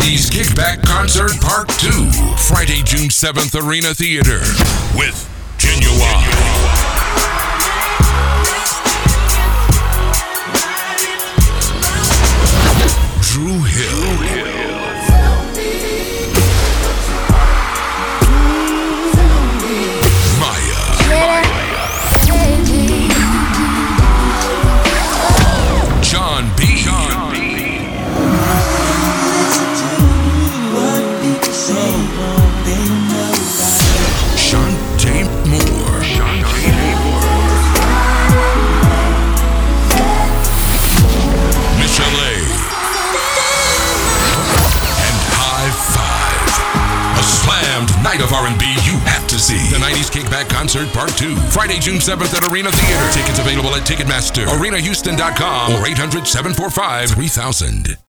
90s Kickback Concert Part 2. Friday, June 7th, Arena Theater. With Genuine. Drew Hill. John B. Shantae Moore. Michelle A. And High Five. A slammed night of R&B you have to see. The 90s Kickback Concert Part 2. Friday, June 7th at Arena Theater. Tickets available at Ticketmaster, arenahouston.com, or 800-745-3000.